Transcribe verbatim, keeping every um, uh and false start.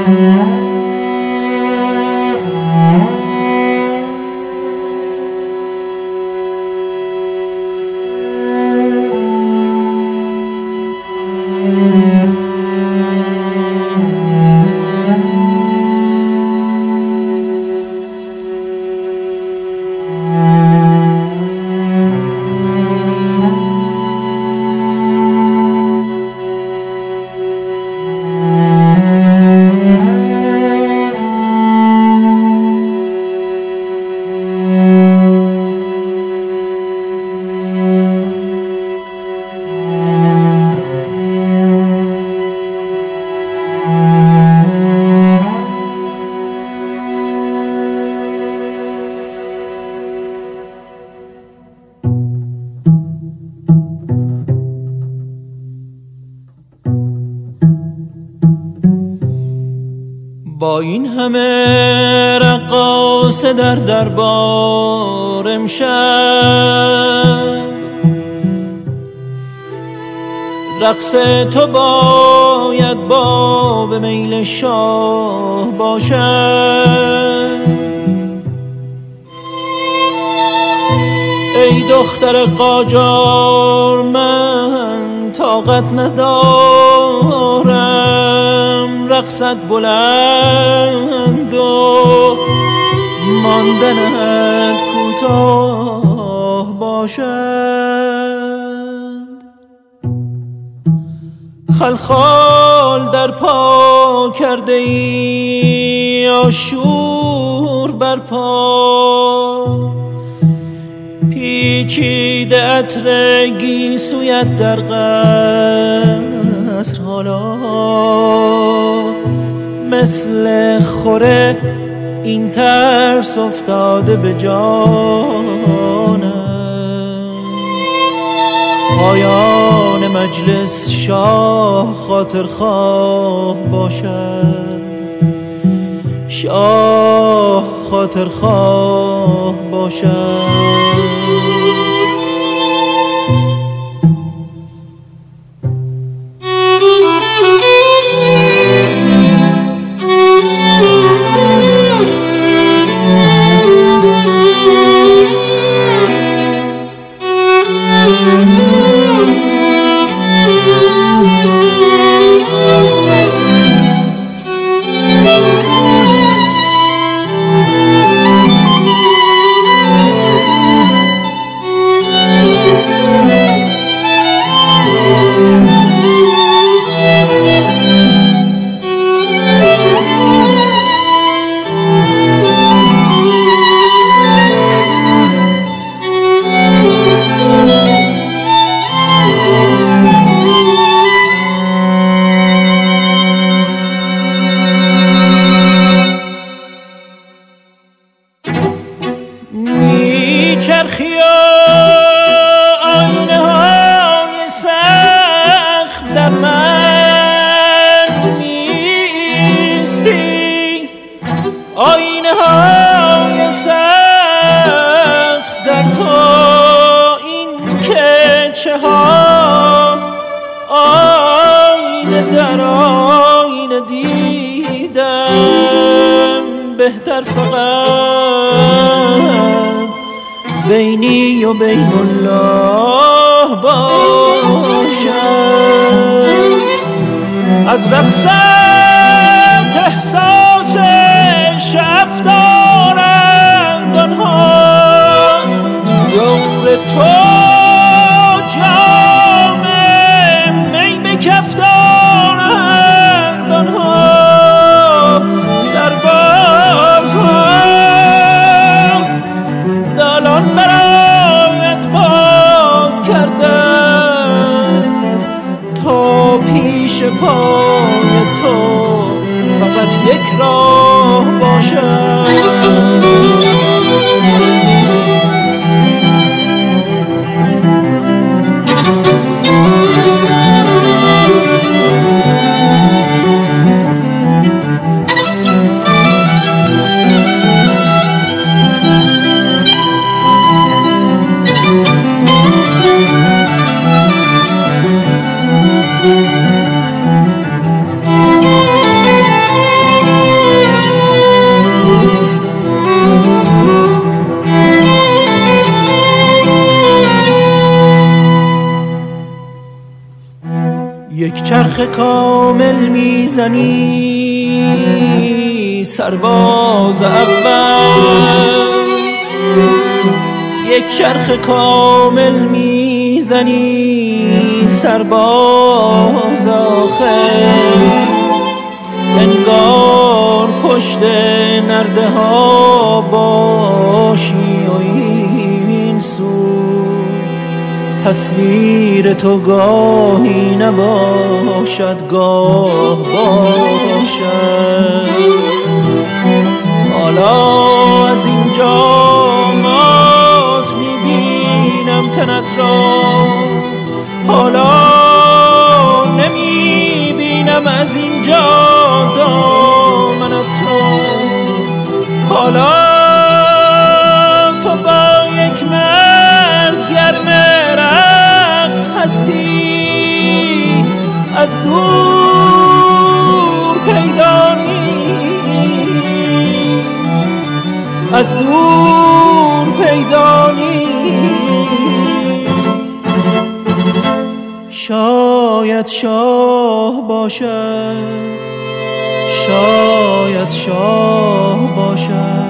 با این همه رقاصه در دربار امشب، رقص تو باید با به میل شاه باشد. ای دختر قاجار من طاقت ندارم، رقصت بلند و ماندنت کوتاه باشد. خلخال در پا کرده ای آشور بر پا، پیچیده عطر گیسویت در قصر حالا مثل خوره این ترس افتاده به جانم. پایان مجلس شاه خاطر خواه باشد، شاه خاطر خواه باشد. میچرخی آینه های سخت در من نیستی، آینه های سخت در تو، این که چه ها آینه در آینه دیدم، بهتر فقط بینی و بین الله باشد. از رقصت احساس شف دارند آنها، دور تو جام می به کف دارند آنها، سربازها دالان برایت باز کردند تا پیش پای تو یک چرخ کامل میزنی سرباز اول، یک چرخ کامل میزنی سرباز آخر، انگار پشت نرده ها باشی و این سو تصویر تو گاهی نباشد گاه باشد. حالا از اینجا مات میبینم تنت را، حالا نمیبینم از اینجا دامنت را، حالا تو با یک مرد گرم رقص هستی، از دور پیدا نیست، از دور پیدا نیست. شاید شاه باشد، شاید شاه باشد،